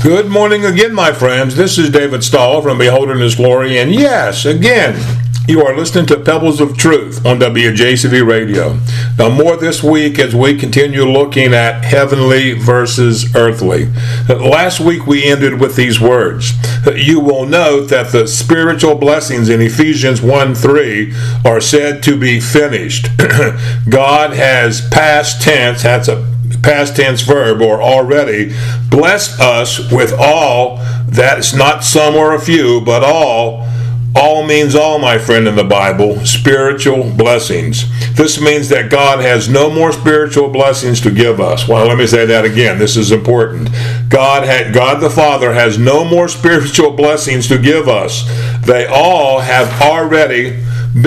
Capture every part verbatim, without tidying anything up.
Good morning again, my friends. This is David Stahl from Beholding His Glory, and yes, again, you are listening to Pebbles of Truth on W J C V Radio. Now, more this week as we continue looking at heavenly versus earthly. Last week we ended with these words. You will note that the spiritual blessings in Ephesians one three are said to be finished. God has past tense, that's a past tense verb, or already blessed us with all. That's not some or a few, but all. All means all, my friend, in the Bible. Spiritual blessings. This means that God has no more spiritual blessings to give us. Well, let me say that again. This is important. God had, God the Father has no more spiritual blessings to give us. They all have already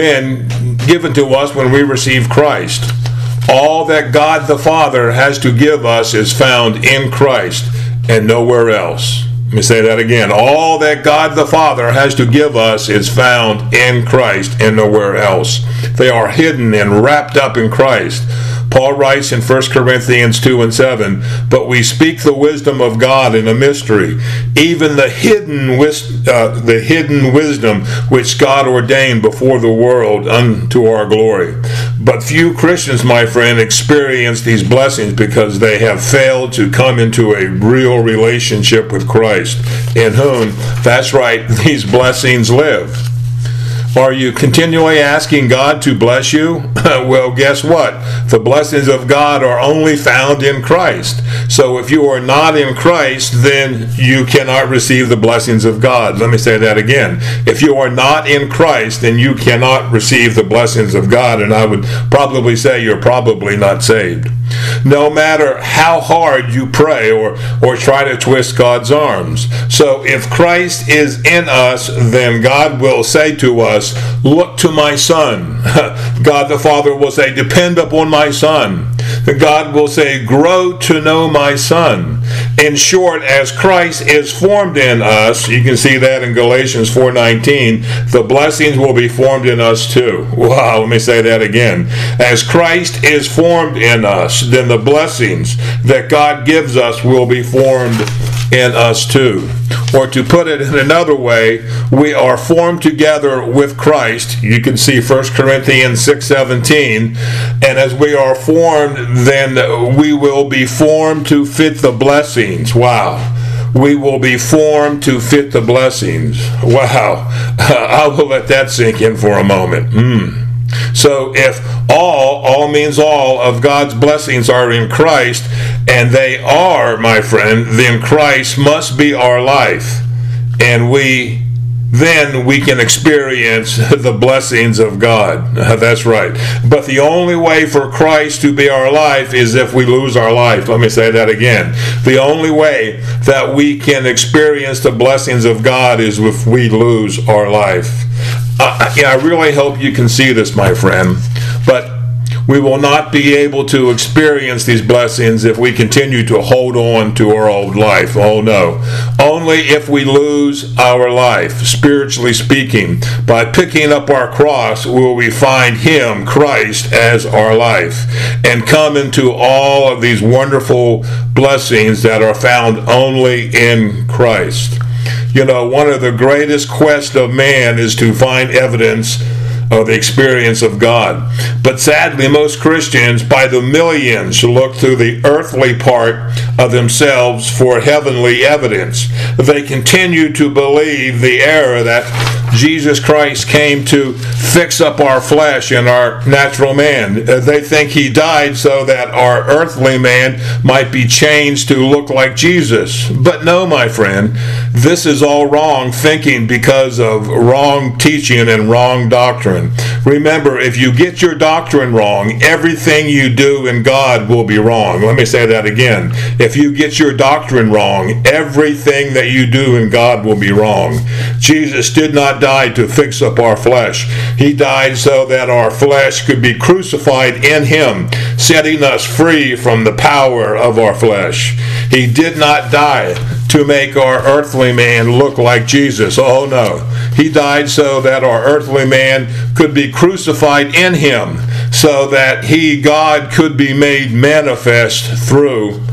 been given to us when we receive Christ. All that God the Father has to give us is found in Christ and nowhere else. Let me say that again. All that God the Father has to give us is found in Christ and nowhere else. They are hidden and wrapped up in Christ. Paul writes in First Corinthians two and seven, but we speak the wisdom of God in a mystery, even the hidden wis- uh, the hidden wisdom which God ordained before the world unto our glory. But few Christians, my friend, experience these blessings because they have failed to come into a real relationship with Christ, in whom, that's right, these blessings live. Are you continually asking God to bless you? Well, guess what? The blessings of God are only found in Christ. So if you are not in Christ, then you cannot receive the blessings of God. Let me say that again. If you are not in Christ, then you cannot receive the blessings of God. And I would probably say you're probably not saved. No matter how hard you pray or, or try to twist God's arms. So if Christ is in us, then God will say to us, look to my Son. God the Father will say, depend upon my Son. God will say, grow to know my Son. In short, as Christ is formed in us, you can see that in Galatians four nineteen, the blessings will be formed in us too. Wow, let me say that again. As Christ is formed in us, then the blessings that God gives us will be formed in us too. Or to put it in another way, we are formed together with Christ. You can see First Corinthians six seventeen. And as we are formed, then we will be formed to fit the blessings. Wow. We will be formed to fit the blessings. Wow. I will let that sink in for a moment. Hmm. So if all, all means all, of God's blessings are in Christ, and they are, my friend, then Christ must be our life. And we, then we can experience the blessings of God. That's right. But the only way for Christ to be our life is if we lose our life. Let me say that again. The only way that we can experience the blessings of God is if we lose our life. Uh, yeah, I really hope you can see this, my friend. But we will not be able to experience these blessings if we continue to hold on to our old life. Oh no. Only if we lose our life, spiritually speaking, by picking up our cross will we find Him, Christ, as our life, and come into all of these wonderful blessings that are found only in Christ. You know, one of the greatest quests of man is to find evidence of the experience of God. But sadly, most Christians, by the millions, look through the earthly part of themselves for heavenly evidence. They continue to believe the error that Jesus Christ came to fix up our flesh and our natural man. They think He died so that our earthly man might be changed to look like Jesus. But no, my friend, this is all wrong thinking because of wrong teaching and wrong doctrine. Remember, if you get your doctrine wrong, everything you do in God will be wrong. Let me say that again. If you get your doctrine wrong, everything that you do in God will be wrong. Jesus did not die to fix up our flesh. He died so that our flesh could be crucified in Him, setting us free from the power of our flesh. He did not die to make our earthly man look like Jesus. Oh no. He died so that our earthly man could be crucified in Him, so that He, God, could be made manifest through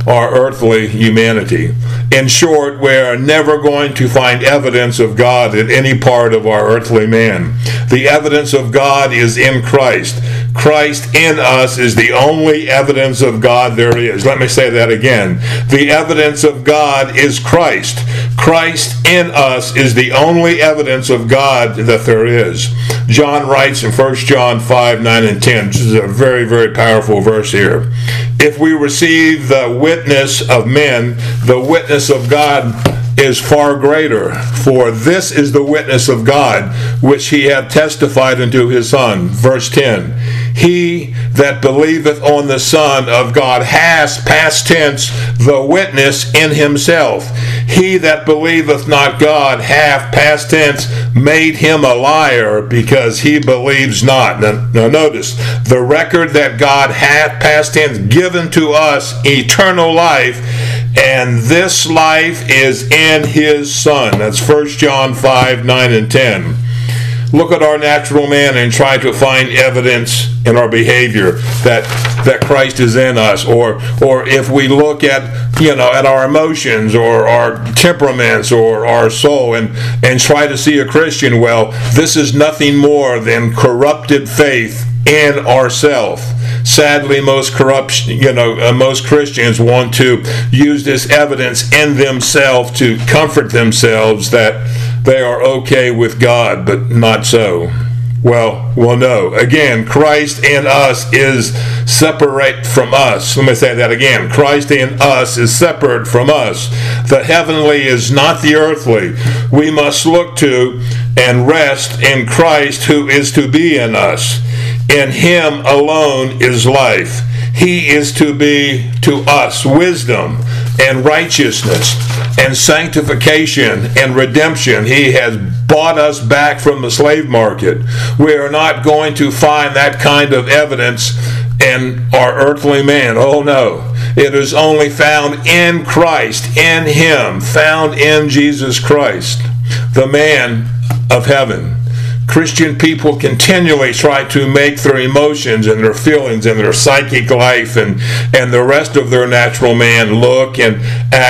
our earthly humanity. In short, we are never going to find evidence of God in any part of our earthly man. The evidence of God is in Christ. Christ in us is the only evidence of God there is. Let me say that again. The evidence of God is Christ. Christ in us is the only evidence of God that there is. John writes in First John five, nine, and ten. This is a very, very powerful verse here. If we receive the witness of men, the witness of God is far greater. For this is the witness of God, which he hath testified unto his Son. Verse ten. He that believeth on the Son of God has, past tense, the witness in himself. He that believeth not God hath, past tense, made him a liar, because he believes not. Now, now notice, the record that God hath, past tense, given to us eternal life, and this life is in his Son. That's First John five, nine, and ten. Look at our natural man and try to find evidence in our behavior that that Christ is in us, or or if we look at you know at our emotions or our temperaments or our soul and and try to see a Christian, well, this is nothing more than corrupted faith in ourself. Sadly, most corrupt, you know, uh, most Christians want to use this evidence in themselves to comfort themselves that they are okay with God, but not so. Well, well, no. Again, Christ in us is separate from us. Let me say that again. Christ in us is separate from us. The heavenly is not the earthly. We must look to and rest in Christ, who is to be in us. In him alone is life. He is to be to us wisdom and righteousness and sanctification and redemption. He has bought us back from the slave market. We are not going to find that kind of evidence in our earthly man. Oh no. It is only found in Christ, in him, found in Jesus Christ, the man of heaven. Christian people continually try to make their emotions and their feelings and their psychic life and, and the rest of their natural man look and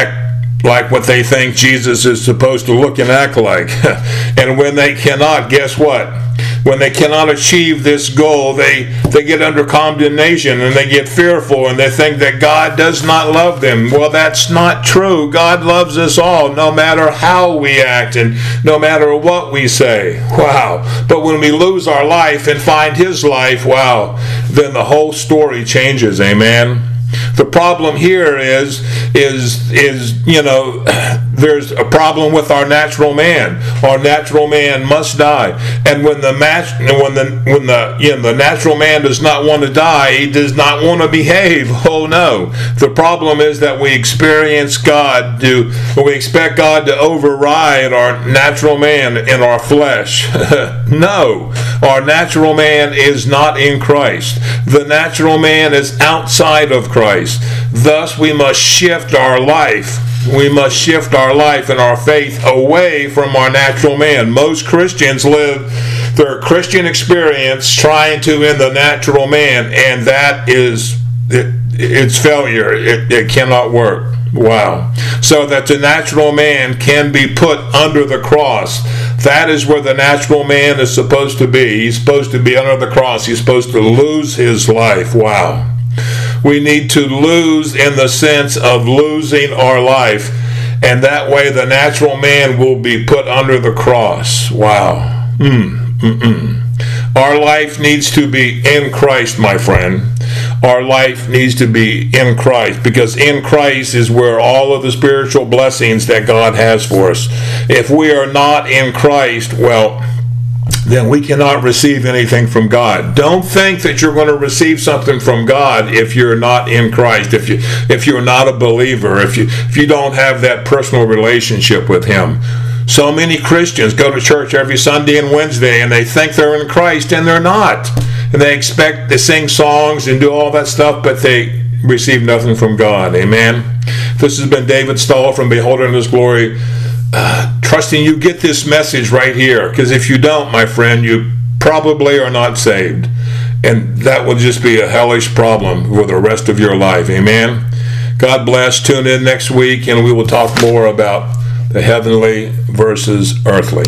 act like what they think Jesus is supposed to look and act like. And when they cannot, guess what? When they cannot achieve this goal, they, they get under condemnation and they get fearful and they think that God does not love them. Well, that's not true. God loves us all, no matter how we act and no matter what we say. Wow. But when we lose our life and find his life, wow, then the whole story changes. Amen. The problem here is, is, is, you know, there's a problem with our natural man. Our natural man must die, and when the match, when the when the you know, the natural man does not want to die, he does not want to behave. Oh no! The problem is that we experience God to, we expect God to override our natural man in our flesh. No, our natural man is not in Christ. The natural man is outside of Christ. Thus, we must shift our life. We must shift our life and our faith away from our natural man. Most Christians live their Christian experience trying to end the natural man, and that is, it, it's failure. It, it cannot work. Wow. So that the natural man can be put under the cross. That is where the natural man is supposed to be. He's supposed to be under the cross. He's supposed to lose his life. Wow. We need to lose in the sense of losing our life, and that way the natural man will be put under the cross. Wow. Mm, mm-mm. Our life needs to be in Christ, my friend. Our life needs to be in Christ, because in Christ is where all of the spiritual blessings that God has for us. If we are not in Christ, well, then we cannot receive anything from God. Don't think that you're going to receive something from God if you're not in Christ, if you if you're not a believer, if you if you don't have that personal relationship with him. So many Christians go to church every Sunday and Wednesday and they think they're in Christ, and they're not. And they expect to sing songs and do all that stuff, but they receive nothing from God. Amen. This has been David Stahl from Beholding His Glory. Uh, trusting you get this message right here, because if you don't, my friend, you probably are not saved, and that will just be a hellish problem for the rest of your life. Amen. God bless. Tune in next week, and we will talk more about the heavenly versus earthly.